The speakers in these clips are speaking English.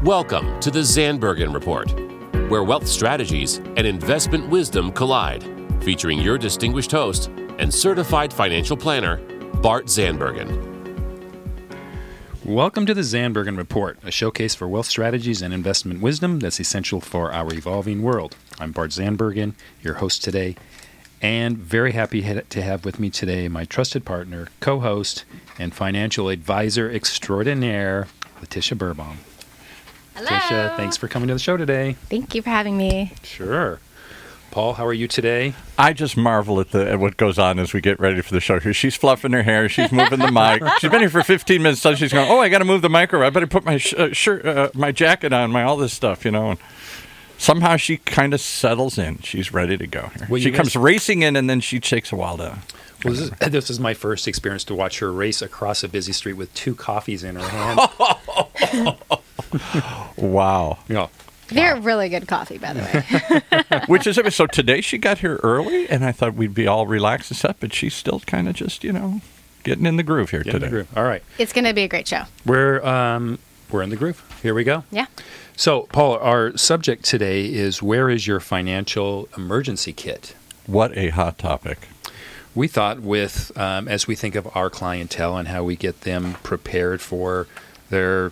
Welcome to the Zandbergen Report, where wealth strategies and investment wisdom collide, featuring your distinguished host and certified financial planner, Bart Zandbergen. Welcome to the Zandbergen Report, a showcase for wealth strategies and investment wisdom that's essential for our evolving world. I'm Bart Zandbergen, your host today, and very happy to have with me today my trusted partner, co-host, and financial advisor extraordinaire, Letitia Birbaum. Hello. Letitia, thanks for coming to the show today. Thank you for having me. Sure. Paul, how are you today? I just marvel at what goes on as we get ready for the show. She's fluffing her hair. She's moving the mic. She's been here for 15 minutes. So she's going, I got to move the mic around. I better put my shirt, my jacket on, all this stuff, And somehow she kind of settles in. She's ready to go here. Well, she comes racing in, and then she takes a while to... Well, this is my first experience to watch her race across a busy street with 2 coffees in her hand. Wow. Yeah. They're really good coffee, by the way. Which is so today she got here early, and I thought we'd be all relaxed and stuff, but she's still kind of just getting in the groove here today. In the groove. All right. It's going to be a great show. We're in the groove. Here we go. Yeah. So, Paul, our subject today is, where is your financial emergency kit? What a hot topic. We thought as we think of our clientele and how we get them prepared for their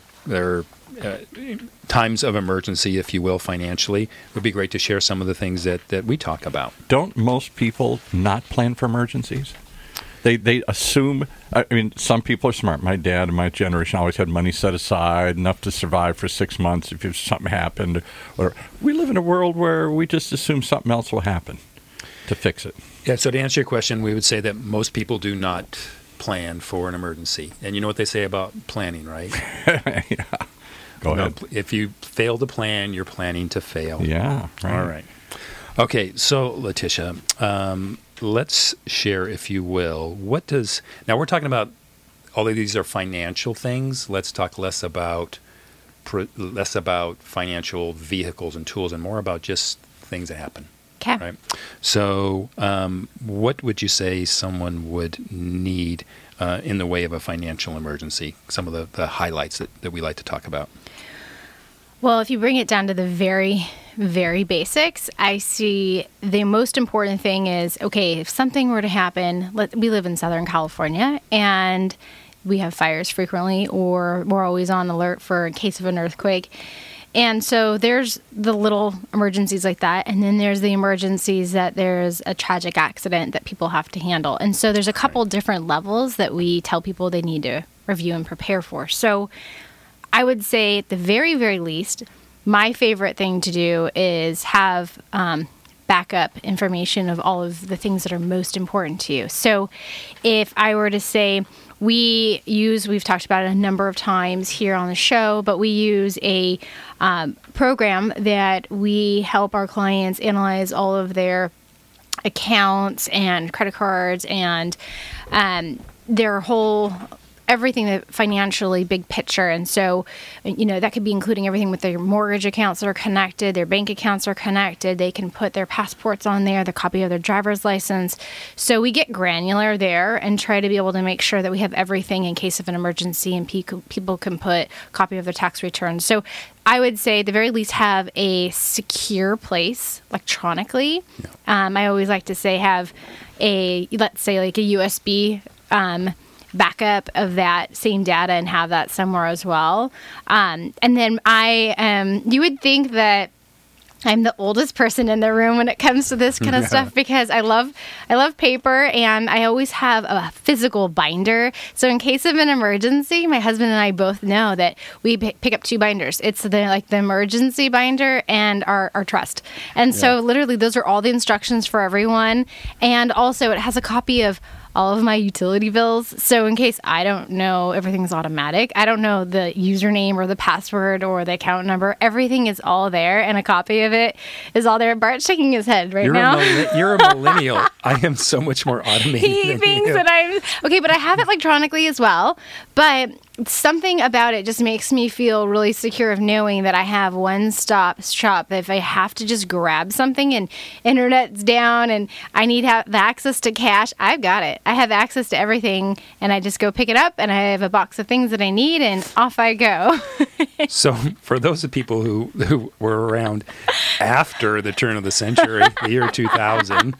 times of emergency, if you will, financially, it would be great to share some of the things that we talk about. Don't most people not plan for emergencies? They assume, some people are smart. My dad and my generation always had money set aside, enough to survive for 6 months if something happened. Or we live in a world where we just assume something else will happen to fix it. Yeah, so to answer your question, we would say that most people do not plan for an emergency. And you know what they say about planning, right? Yeah. Go ahead. If you fail to plan, you're planning to fail. Yeah. Right. All right. Okay, so Letitia, let's share, if you will, now we're talking about, although these are financial things, let's talk less about financial vehicles and tools and more about just things that happen. Okay. Right? So what would you say someone would need in the way of a financial emergency? Some of the highlights that we like to talk about. Well, if you bring it down to the very, very basics, I see the most important thing is, okay, if something were to happen, we live in Southern California, and we have fires frequently, or we're always on alert for in case of an earthquake. And so there's the little emergencies like that, and then there's the emergencies that there's a tragic accident that people have to handle. And so there's a couple different levels that we tell people they need to review and prepare for. So I would say at the very, very least, my favorite thing to do is have backup information of all of the things that are most important to you. So if I were to say, we've talked about it a number of times here on the show, but we use a program that we help our clients analyze all of their accounts and credit cards and their whole everything that financially big picture. And so, that could be including everything with their mortgage accounts that are connected, their bank accounts are connected. They can put their passports on there, the copy of their driver's license. So we get granular there and try to be able to make sure that we have everything in case of an emergency, and people can put a copy of their tax returns. So I would say at the very least have a secure place electronically. Yeah. I always like to say have let's say like a USB backup of that same data and have that somewhere as well. And then you would think that I'm the oldest person in the room when it comes to this kind of stuff, because I love paper, and I always have a physical binder. So in case of an emergency, my husband and I both know that we pick up 2 binders. It's the emergency binder and our trust. And so literally those are all the instructions for everyone. And also it has a copy of all of my utility bills. So in case I don't know, everything's automatic. I don't know the username or the password or the account number. Everything is all there, and a copy of it is all there. Bart's shaking his head now. You're a millennial. I am so much more automated. He thinks that I'm... Okay, but I have it electronically as well. But something about it just makes me feel really secure of knowing that I have one-stop shop. If I have to just grab something and internet's down and I need have access to cash, I've got it. I have access to everything, and I just go pick it up, and I have a box of things that I need, and off I go. So for those of people who were around after the turn of the century, the year 2000,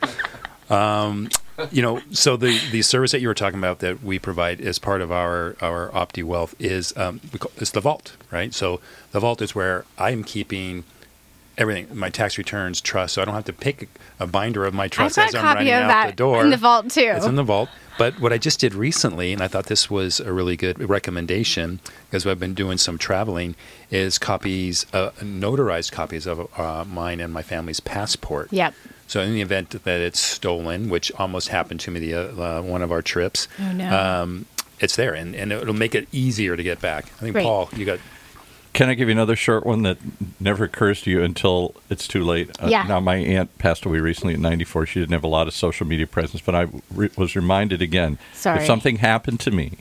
so the service that you were talking about that we provide as part of our OptiWealth is it's the vault, right? So the vault is where I'm keeping everything, my tax returns, trust, so I don't have to pick a binder of my trust as I'm running out the door. In the vault too. It's in the vault. But what I just did recently, and I thought this was a really good recommendation, because I've been doing some traveling, is copies, notarized copies of mine and my family's passport. Yep. So in the event that it's stolen, which almost happened to me one of our trips, oh, no. It's there, and it'll make it easier to get back. I think, Right. Paul, you got... Can I give you another short one that never occurs to you until it's too late? Yeah. Now, my aunt passed away recently at 94. She didn't have a lot of social media presence, but I was reminded again, Sorry. if something happened to me,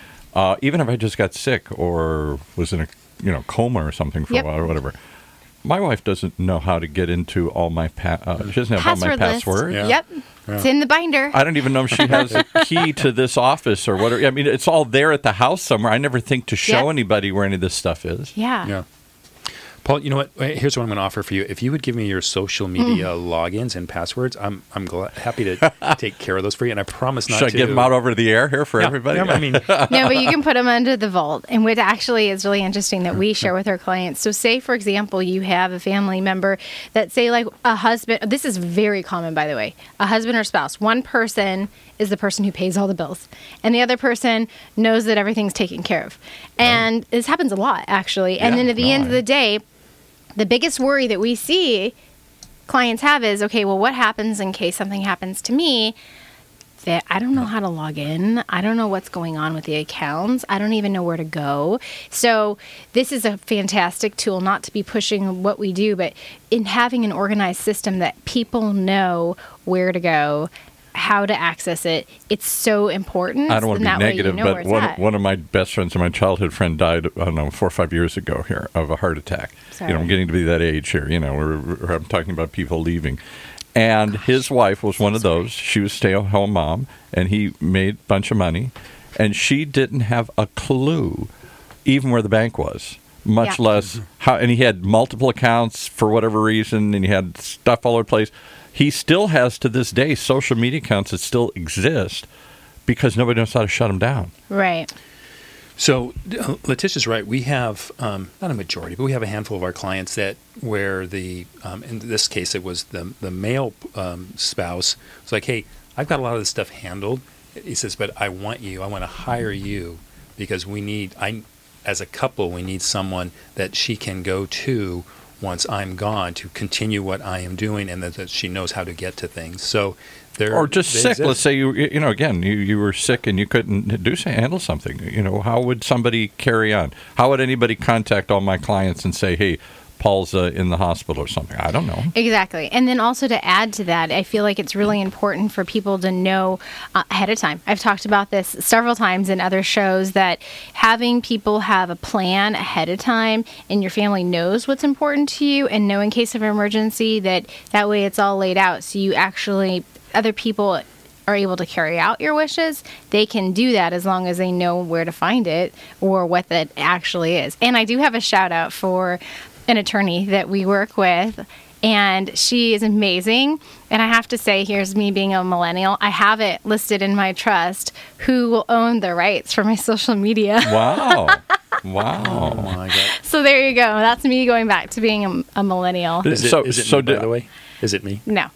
even if I just got sick or was in a coma or something for Yep. a while or whatever, my wife doesn't know how to get into all my she doesn't have all my Password list. passwords. Yeah. Yep. Yeah. It's in the binder. I don't even know if she has a key to this office or whatever. I mean, it's all there at the house somewhere. I never think to show Yep. anybody where any of this stuff is. Yeah. Yeah. Paul, you know what? Here's what I'm going to offer for you. If you would give me your social media logins and passwords, I'm happy to take care of those for you. And I promise not Should to. I get them out over the air here for everybody? Yeah, I mean, No, but you can put them under the vault. And what actually is really interesting that we share with our clients. So say, for example, you have a family member that, say, like a husband. This is very common, by the way. A husband or spouse. One person is the person who pays all the bills, and the other person knows that everything's taken care of. And this happens a lot, actually. And then at the end of the day, the biggest worry that we see clients have is, okay, well, what happens in case something happens to me that I don't know how to log in? I don't know what's going on with the accounts. I don't even know where to go. So this is a fantastic tool, not to be pushing what we do, but in having an organized system that people know where to go, how to access it. It's so important. I don't want to be negative, but one one of my best friends and my childhood friend died, I don't know, 4 or 5 years ago here of a heart attack. Sorry. I'm getting to be that age here. I'm talking about people leaving. And his wife was one of those. She was a stay-at-home mom, and he made a bunch of money. And she didn't have a clue even where the bank was, much less how. And he had multiple accounts for whatever reason, and he had stuff all over the place. He still has, to this day, social media accounts that still exist because nobody knows how to shut them down. Right. So Letitia's right. We have not a majority, but we have a handful of our clients that where in this case it was the male spouse was like, hey, I've got a lot of this stuff handled. He says, but I want to hire you because as a couple, we need someone that she can go to once I'm gone to continue what I am doing, and that she knows how to get to things. So or just sick. Exist. Let's say you were sick and you couldn't handle something. How would somebody carry on? How would anybody contact all my clients and say, hey, Paul's in the hospital or something? I don't know. Exactly. And then also to add to that, I feel like it's really important for people to know ahead of time. I've talked about this several times in other shows, that having people have a plan ahead of time and your family knows what's important to you and know in case of emergency that way it's all laid out. So you actually, other people are able to carry out your wishes. They can do that as long as they know where to find it or what that actually is. And I do have a shout out for an attorney that we work with, and she is amazing. And I have to say, here's me being a millennial, I have it listed in my trust who will own the rights for my social media. Wow. Oh my God. So there you go. That's me going back to being a millennial. Is it me, by the way? Is it me? No.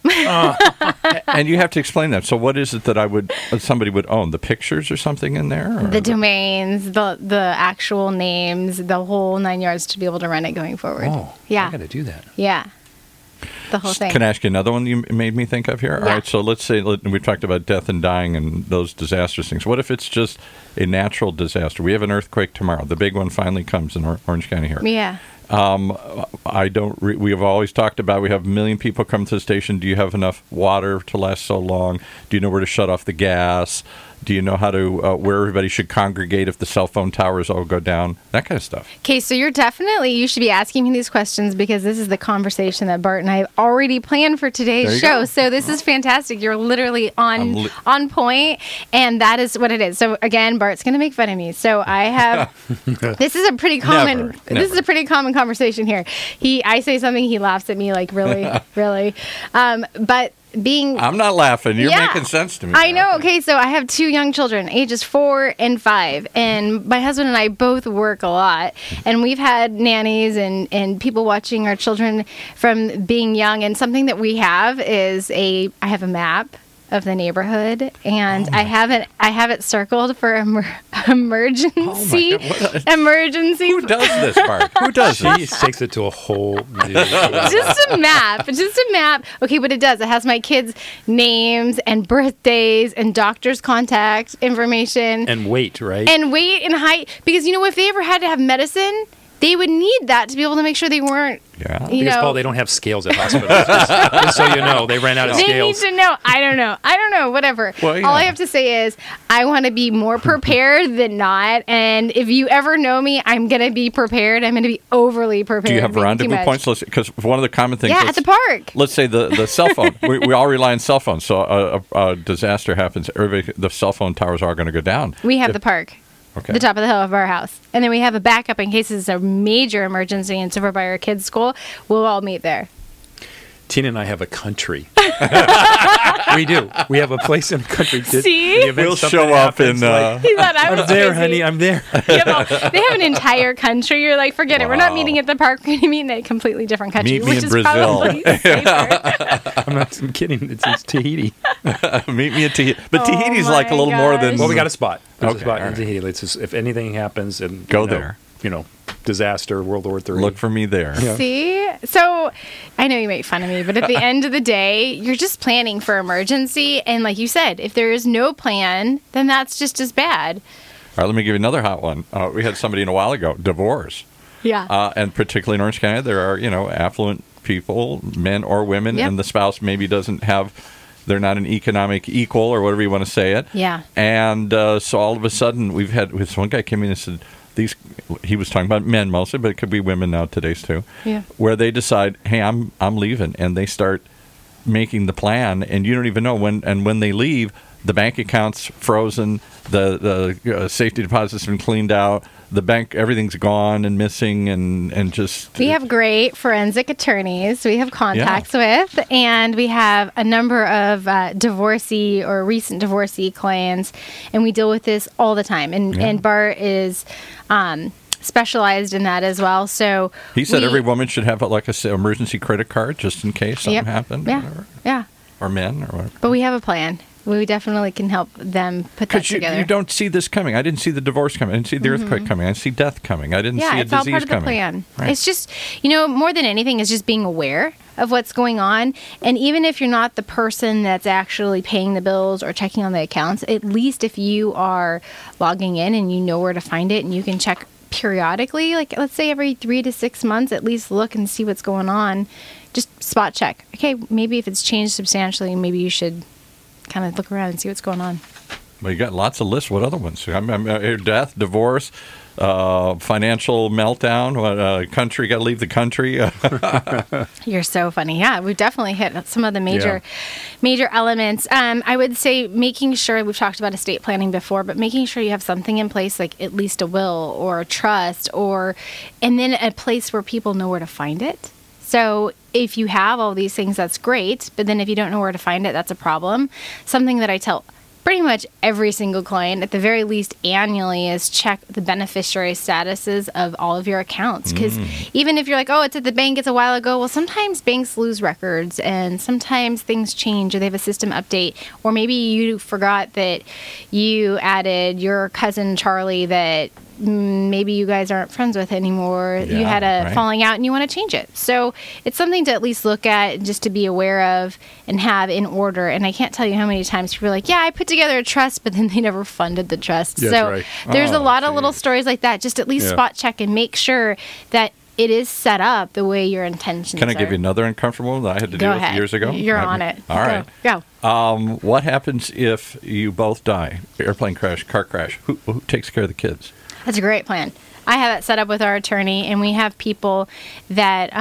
And you have to explain that. So what is it that somebody would own? The pictures or something in there? Or? The domains, the actual names, the whole 9 yards to be able to run it going forward. Oh, yeah. I got to do that. Yeah. The whole thing. Can I ask you another one you made me think of here? Yeah. All right, so let's say we talked about death and dying and those disastrous things. What if it's just a natural disaster? We have an earthquake tomorrow. The big one finally comes in Orange County here. Yeah. We have always talked about, we have 1 million people come to the station. Do you have enough water to last so long? Do you know where to shut off the gas? Do you know how to where everybody should congregate if the cell phone towers all go down? That kind of stuff. Okay, so you should be asking me these questions because this is the conversation that Bart and I have already planned for today's show. So this is fantastic. You're literally on point, and that is what it is. So again, Bart's going to make fun of me. So I have this is a pretty common this is a pretty common conversation here. I say something, he laughs at me like really, really. But I'm not laughing. You're making sense to me. I know. Okay, so I have 2 young children, ages 4 and 5, and my husband and I both work a lot, and we've had nannies and people watching our children from being young. And something that we have is I have a map of the neighborhood, and I have it circled for emergency. Emergency. Who does this part? Who does this? She takes it to a whole new Just a map. Okay, but it does. It has my kids' names and birthdays and doctor's contact information. And weight, right? And weight and height. Because, if they ever had to have medicine, they would need that to be able to make sure they weren't. Yeah. Because, Paul, they don't have scales at hospitals. just so you know, they ran out of scales. They need to know. I don't know. Whatever. Well, yeah. All I have to say is I want to be more prepared than not. And if you ever know me, I'm going to be prepared. I'm going to be overly prepared. Do you have rendezvous points? Because one of the common things. Yeah, at the park. Let's say the cell phone. we all rely on cell phones. So a disaster happens. The cell phone towers are going to go down. We have the park. Okay. The top of the hill of our house. And then we have a backup in case it's a major emergency and over by our kids' school. We'll all meet there. Tina and I have a country. We do. We have a place in the country. See? We'll show up in... He thought I was I'm there, busy. honey. I'm there. They have an entire country. You're like, forget it. We're not meeting at the park. We're going to meet in a completely different country. Meet me which in is Brazil. Probably safer. I'm kidding. It's Tahiti. Meet me at Tahiti. But Tahiti's like a little more than... Well, we got a spot. There's a spot in right. Tahiti. It's just, if anything happens, and go there. Disaster, World War III. Look for me there. Yeah. See? So I know you make fun of me, but at the end of the day, you're just planning for emergency. And like you said, if there is no plan, then that's just as bad. All right, let me give you another hot one. We had somebody in a while ago, divorce. Yeah. And particularly in Orange County, there are, affluent people, men or women, and the spouse maybe doesn't have... They're not an economic equal or whatever you want to say it. Yeah. And so all of a sudden, this one guy came in and said, he was talking about men mostly, but it could be women nowadays too. Yeah. Where they decide, hey, I'm leaving, and they start making the plan, and you don't even know when they leave, the bank account's frozen, the safety deposit's been cleaned out, the bank, everything's gone and missing, and just... We have great forensic attorneys we have contacts with, and we have a number of divorcee or recent divorcee clients, and we deal with this all the time. And Bart is... specialized in that as well. So he said every woman should have like a emergency credit card just in case something happened. Yeah. Or men or whatever. But we have a plan. We definitely can help them put that together. You don't see this coming. I didn't see the divorce coming. I didn't see the earthquake coming. I didn't see death coming. I didn't see a disease coming. Yeah, it's all part of the plan. Right. It's just, more than anything, is just being aware of what's going on. And even if you're not the person that's actually paying the bills or checking on the accounts, at least if you are logging in and you know where to find it and you can check periodically, like let's say every 3 to 6 months, at least look and see what's going on. Just spot check. Okay, maybe if it's changed substantially, maybe you should kind of look around and see what's going on. Well, you got lots of lists. What other ones? Death, divorce, financial meltdown, country, got to leave the country. You're so funny. Yeah, we've definitely hit some of the major elements. I would say making sure, we've talked about estate planning before, but making sure you have something in place, like at least a will or a trust, and then a place where people know where to find it. So if you have all these things, that's great. But then if you don't know where to find it, that's a problem. Something that I tell pretty much every single client, at the very least annually, is check the beneficiary statuses of all of your accounts. Because even if you're like, oh, it's at the bank, it's a while ago. Well, sometimes banks lose records, and sometimes things change, or they have a system update. Or maybe you forgot that you added your cousin Charlie that maybe you guys aren't friends with anymore. You had a falling out and you want to change it. So it's something to at least look at, just to be aware of and have in order. And I can't tell you how many times people are like, I put together a trust, but then they never funded the trust. Yeah, so there's a lot of little stories like that. Just at least spot check and make sure that it is set up the way your intentions Can I are. give you another uncomfortable one that I had to Go deal ahead. with years ago? You're on it. All right. Go. What happens if you both die? Airplane crash, car crash. Who takes care of the kids? That's a great plan. I have that set up with our attorney, and we have people that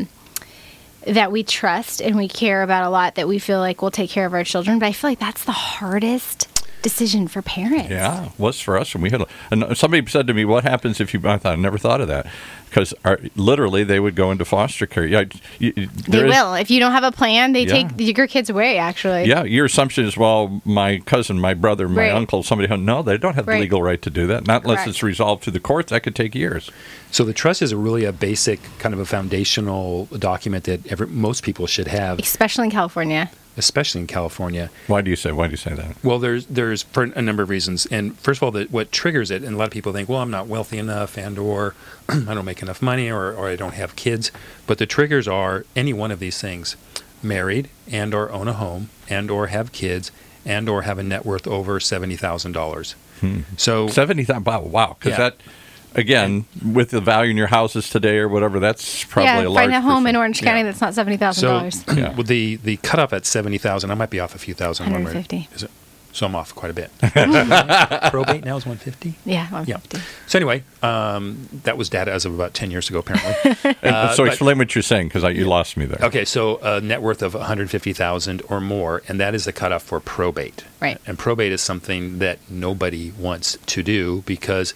that we trust and we care about a lot, that we feel like will take care of our children. But I feel like that's the hardest decision for parents. Yeah, it was for us. And we had, and somebody said to me, "What happens if you?" I never thought of that, because literally they would go into foster care. Yeah, they will. If you don't have a plan, they Yeah. take your kids away. Actually, yeah. Your assumption is, well, my cousin, my brother, my Right. uncle, somebody. No, they don't have the Right. legal right to do that. Not unless Correct. it's resolved through the courts. That could take years. So the trust is really a basic kind of a foundational document that most people should have, especially in California. especially in California. Why do you say that? Well, there's for a number of reasons. And first of all, what triggers it, and a lot of people think, well, I'm not wealthy enough, and or I don't make enough money, or I don't have kids. But the triggers are any one of these things: married, and or own a home, and or have kids, and or have a net worth over $70,000. So 70,000. Wow. Because Yeah. that, again, with the value in your houses today or whatever, that's probably a large Find a home in percent. Orange County Yeah. that's not $70,000. So with the cutoff at 70,000, I might be off a few thousand. 150. Is it? So I'm off quite a bit. Probate now is 150. Yeah, 150. So anyway, that was data as of about 10 years ago, apparently. So but- explain what you're saying, because you lost me there. Okay, so a net worth of 150,000 or more, and that is the cutoff for probate. Right. And probate is something that nobody wants to do because,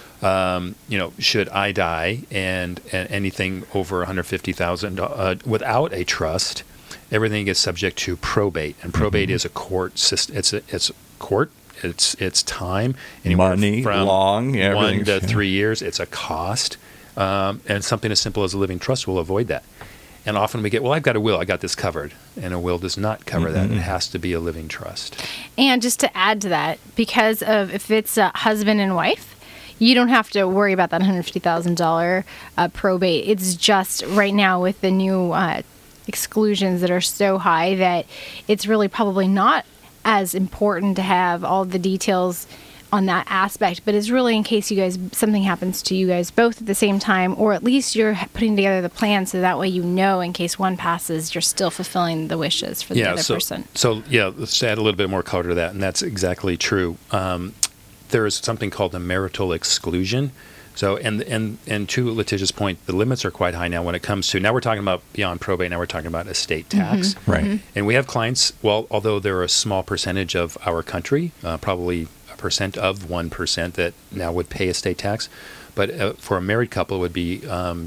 should I die and anything over 150,000 without a trust, everything gets subject to probate, and probate is a court system. It's court. It's time, anywhere Money, from long, yeah, 1 to everything's- 3 years. It's a cost, and something as simple as a living trust will avoid that. And often we get, well, I've got a will, I got this covered, and a will does not cover that. It has to be a living trust. And just to add to that, because of if it's a husband and wife, you don't have to worry about that $150,000 probate. It's just right now with the new exclusions that are so high that it's really probably not as important to have all the details on that aspect, but it's really in case you guys, something happens to you guys both at the same time, or at least you're putting together the plan so that way in case one passes, you're still fulfilling the wishes for the other person. So let's add a little bit more color to that, and that's exactly true. There is something called the marital exclusion. So, and to Letitia's point, the limits are quite high now when it comes to, now we're talking about beyond probate, now we're talking about estate tax. Right. And we have clients, well, although they're a small percentage of our country, probably a percent of 1% that now would pay estate tax, but for a married couple it would be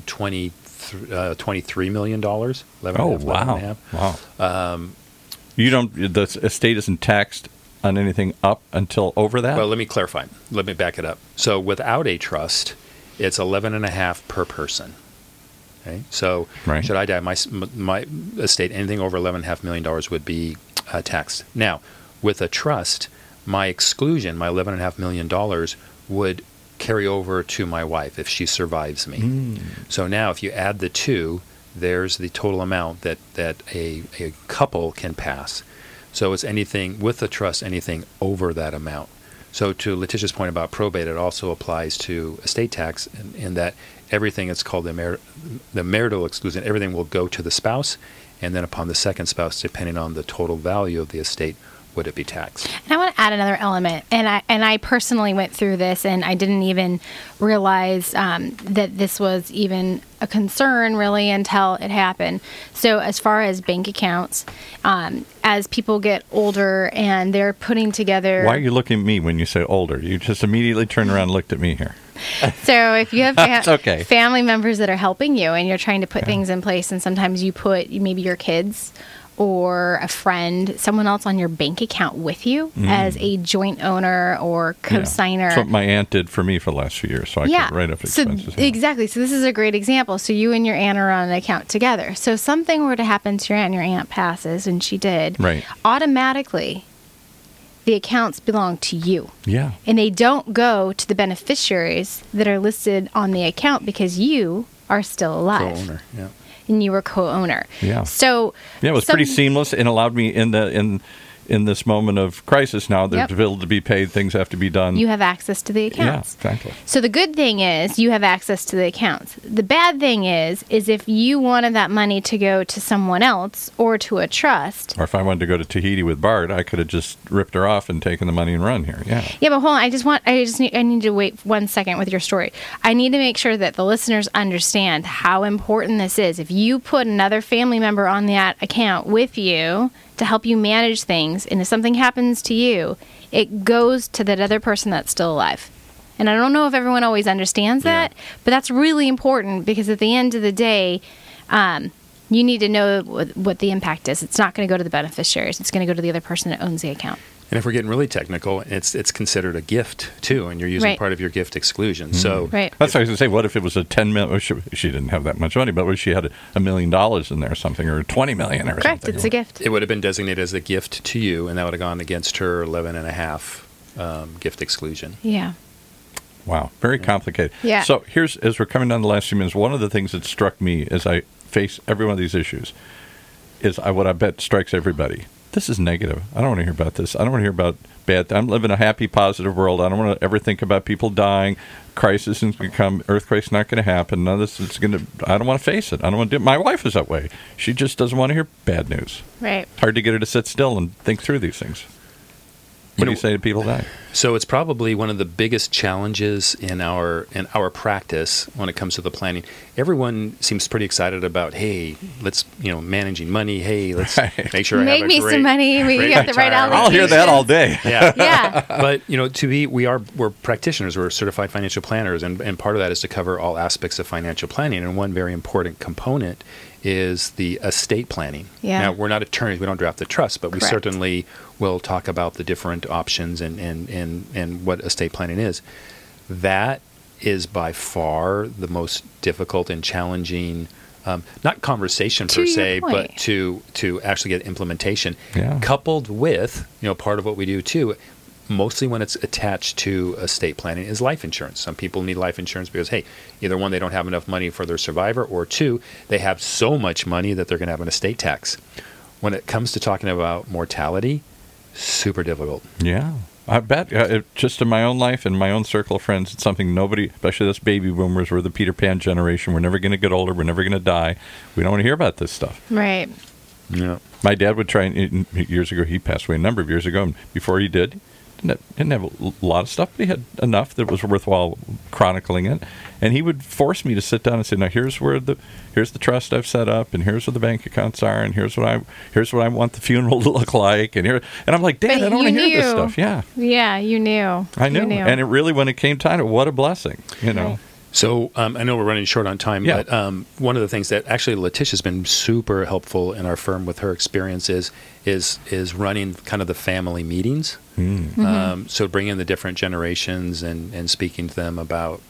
$23 million. 11 Oh, and a half, 11 and a wow. half. Wow. The estate isn't taxed on anything up until over that? Well, let me clarify. Let me back it up. So without a trust, it's 11 and a half per person. Okay. So Right. should I die, my estate, anything over $11.5 million would be taxed. Now, with a trust, my exclusion, my $11.5 million, would carry over to my wife if she survives me. So now if you add the two, there's the total amount that a couple can pass. So it's anything with the trust, anything over that amount. So to Letitia's point about probate, it also applies to estate tax in that everything is called the marital exclusion. Everything will go to the spouse, and then upon the second spouse, depending on the total value of the estate, would it be taxed? And I want to add another element, and I personally went through this, and I didn't even realize that this was even a concern really until it happened. So as far as bank accounts, as people get older and they're putting together. Why are you looking at me when you say older? You just immediately turned around and looked at me here. So if you have It's okay. family members that are helping you and you're trying to put things in place, and sometimes you put maybe your kids or a friend, someone else on your bank account with you as a joint owner or co-signer. That's what my aunt did for me for the last few years, so I could write off expenses. So, exactly. So this is a great example. So you and your aunt are on an account together. So if something were to happen to your aunt and your aunt passes, and she did, Right. automatically the accounts belong to you. Yeah. And they don't go to the beneficiaries that are listed on the account because you are still alive. Co-owner, yeah. And you were co-owner. Yeah. So Yeah, it was pretty seamless and allowed me in in this moment of crisis now, there's Yep. bills to be paid, things have to be done. You have access to the accounts. Yeah, exactly. So the good thing is you have access to the accounts. The bad thing is if you wanted that money to go to someone else or to a trust. Or if I wanted to go to Tahiti with Bart, I could have just ripped her off and taken the money and run here. Yeah. Yeah, but hold on. I need to wait 1 second with your story. I need to make sure that the listeners understand how important this is. If you put another family member on that account with you to help you manage things, and if something happens to you, it goes to that other person that's still alive. And I don't know if everyone always understands that, but that's really important because at the end of the day, you need to know what the impact is. It's not going to go to the beneficiaries. It's going to go to the other person that owns the account. And if we're getting really technical, it's considered a gift too, and you're using Right. part of your gift exclusion. So Right. That's what I was going to say. What if it was a 10 million? She didn't have that much money, but what if she had $1 million in there or something, or 20 million or Correct. something? It's a gift. it would have been designated as a gift to you, and that would have gone against her 11.5 gift exclusion. Yeah. Wow, very complicated. Yeah. So here's, as we're coming down the last few minutes, one of the things that struck me as I face every one of these issues is what I bet strikes everybody. This is negative. I don't want to hear about this. I don't want to hear about bad. I'm living a happy, positive world. I don't want to ever think about people dying. Crisis is going to come. Earthquake's not going to happen. None of this is going to. I don't want to face it. I don't want to do it. My wife is that way. She just doesn't want to hear bad news. Right. It's hard to get her to sit still and think through these things. What do you say to people that? So it's probably one of the biggest challenges in our practice when it comes to the planning. Everyone seems pretty excited about, hey, let's managing money. Hey, let's make sure I Make have a me great, some money. We great have the right retirement. I'll hear that all day. Yeah. Yeah. But we're practitioners, we're certified financial planners, and part of that is to cover all aspects of financial planning. And one very important component is the estate planning. Yeah. Now, we're not attorneys, we don't draft the trust, but we Correct. certainly will talk about the different options and what estate planning is. That is by far the most difficult and challenging, not conversation To per your se, point. but to actually get implementation. Yeah. Coupled with, part of what we do too, mostly when it's attached to estate planning, is life insurance. Some people need life insurance because, hey, either one, they don't have enough money for their survivor, or two, they have so much money that they're going to have an estate tax. When it comes to talking about mortality, super difficult. Yeah. I bet, just in my own life and my own circle of friends, it's something nobody, especially us baby boomers, we're the Peter Pan generation. We're never going to get older. We're never going to die. We don't want to hear about this stuff. Right. Yeah. My dad would try, years ago, he passed away a number of years ago, and before he did, didn't have a lot of stuff, but he had enough that was worthwhile chronicling it. And he would force me to sit down and say, now here's the trust I've set up, and here's where the bank accounts are, and here's what I want the funeral to look like, and I'm like, Dad, But I don't want to you hear this knew. stuff. Yeah. Yeah, you knew. I knew. You knew. And it really, when it came time, what a blessing, Right. So I know we're running short on time, Yeah. but one of the things that actually Letitia's been super helpful in our firm with her experience is running kind of the family meetings. So bringing the different generations and speaking to them about,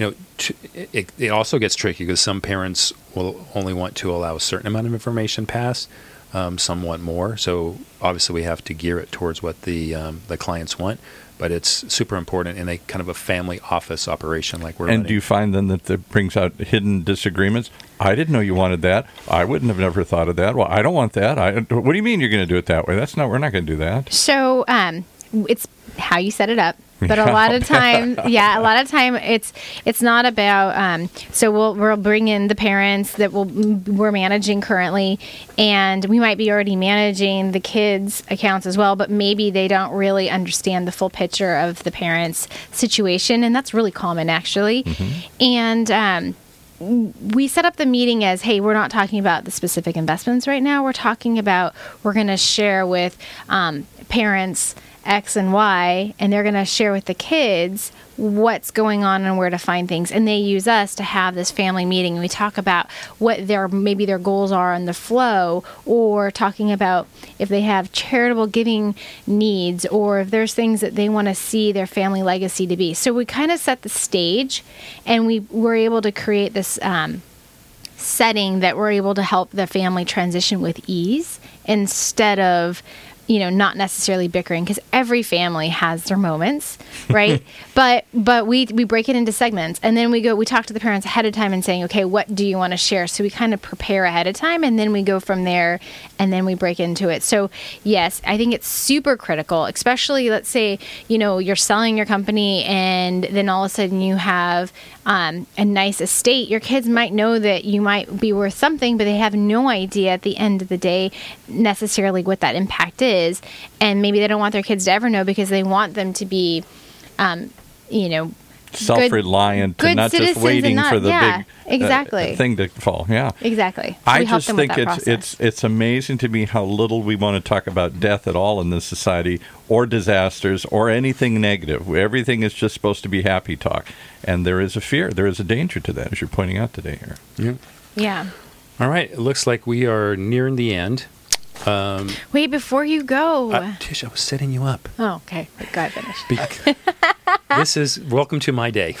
it also gets tricky because some parents will only want to allow a certain amount of information passed. Some want more. So obviously we have to gear it towards what the clients want. But it's super important in a kind of a family office operation like we're running. And do you find then that brings out hidden disagreements? I didn't know you wanted that. I wouldn't have never thought of that. Well, I don't want that. What do you mean you're going to do it that way? We're not going to do that. So it's how you set it up. But a lot of time, it's not about. So we'll bring in the parents that we're managing currently, and we might be already managing the kids' accounts as well. But maybe they don't really understand the full picture of the parents' situation, and that's really common actually. And we set up the meeting as, hey, we're not talking about the specific investments right now. We're going to share with parents X and Y, and they're going to share with the kids what's going on and where to find things. And they use us to have this family meeting, and we talk about what their goals are on the flow, or talking about if they have charitable giving needs, or if there's things that they want to see their family legacy to be. So we kind of set the stage, and we were able to create this setting that we're able to help the family transition with ease instead of not necessarily bickering, because every family has their moments, right? but we break it into segments, and then we talk to the parents ahead of time and saying, okay, what do you want to share? So we kind of prepare ahead of time, and then we go from there, and then we break into it. So yes, I think it's super critical, especially let's say, you're selling your company and then all of a sudden you have a nice estate. Your kids might know that you might be worth something, but they have no idea at the end of the day necessarily what that impact is. And maybe they don't want their kids to ever know, because they want them to be, self-reliant good and not just waiting for the big exactly. Thing to fall. Yeah, exactly. So I just think it's amazing to me how little we want to talk about death at all in this society, or disasters, or anything negative. Everything is just supposed to be happy talk, and there is a fear, there is a danger to that, as you're pointing out today here. Yeah. All right, it looks like we are nearing the end. Wait, before you go. Tish, I was setting you up. Oh, okay. Go ahead, finish. This is welcome to my day.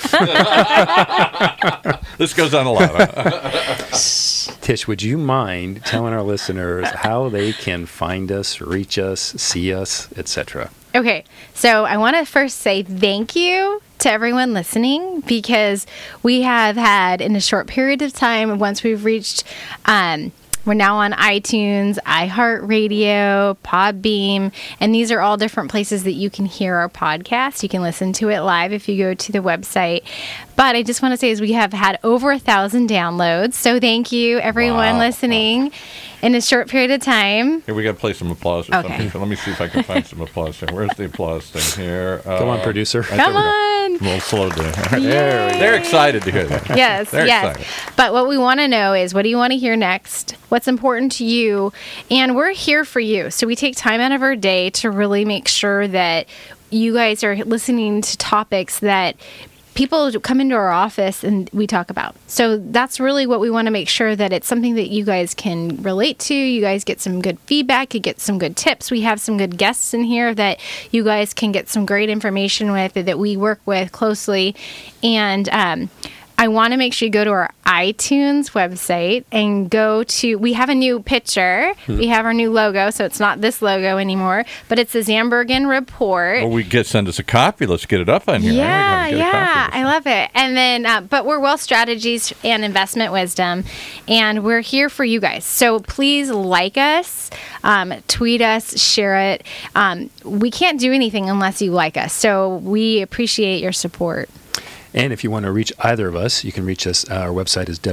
This goes on a lot. Tish, would you mind telling our listeners how they can find us, reach us, see us, etc.? Okay, so I want to first say thank you to everyone listening, because we have had, in a short period of time, once we've reached, we're now on iTunes, iHeartRadio, Podbeam, and these are all different places that you can hear our podcast. You can listen to it live if you go to the website. But I just want to say we have had over 1,000 downloads, so thank you, everyone listening in a short period of time. Here, we got to play some applause or something. So let me see if I can find some applause here. Where's the applause thing here? Come on, producer. Come on. A little slow down. They're excited to hear that. Yes, yes. Excited. But what we want to know is, what do you want to hear next? What's important to you? And we're here for you. So we take time out of our day to really make sure that you guys are listening to topics that people come into our office and we talk about. So that's really what we want to make sure, that it's something that you guys can relate to. You guys get some good feedback. You get some good tips. We have some good guests in here that you guys can get some great information with, that we work with closely. And I want to make sure you go to our iTunes website and we have a new picture. We have our new logo, so it's not this logo anymore, but it's the Zandbergen Report. Well, send us a copy. Let's get it up on here. Yeah, I love it. And then, but we're Wealth Strategies and Investment Wisdom, and we're here for you guys. So please like us, tweet us, share it. We can't do anything unless you like us, so we appreciate your support. And if you want to reach either of us, you can reach us. Our website is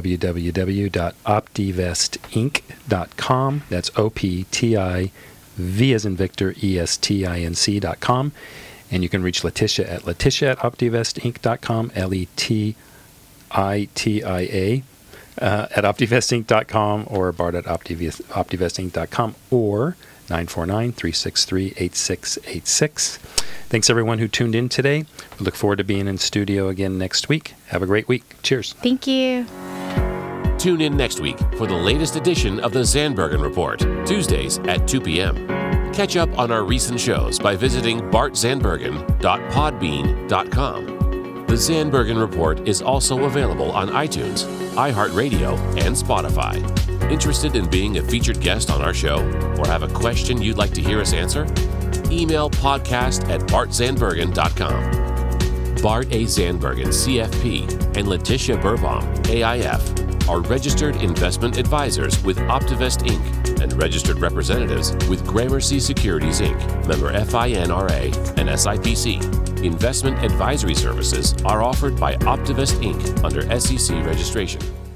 www.optivestinc.com. That's OPTIV as in Victor, ESTINC.com. And you can reach Letitia at Letitia@optivestinc.com, LETITIA at optivestinc.com, or Bart at optivestinc.com, or 949-363-8686. Thanks, everyone who tuned in today. We look forward to being in studio again next week. Have a great week. Cheers. Thank you. Tune in next week for the latest edition of the Zandbergen Report, Tuesdays at 2 p.m. Catch up on our recent shows by visiting bartzandbergen.podbean.com. The Zandbergen Report is also available on iTunes, iHeartRadio, and Spotify. Interested in being a featured guest on our show, or have a question you'd like to hear us answer? Email podcast@bartzandbergen.com. Bart A. Zandbergen, CFP, and Letitia Birbaum, AIF, are registered investment advisors with Optivest Inc. and registered representatives with Gramercy Securities Inc., member FINRA and SIPC. Investment advisory services are offered by Optivest Inc. under SEC registration.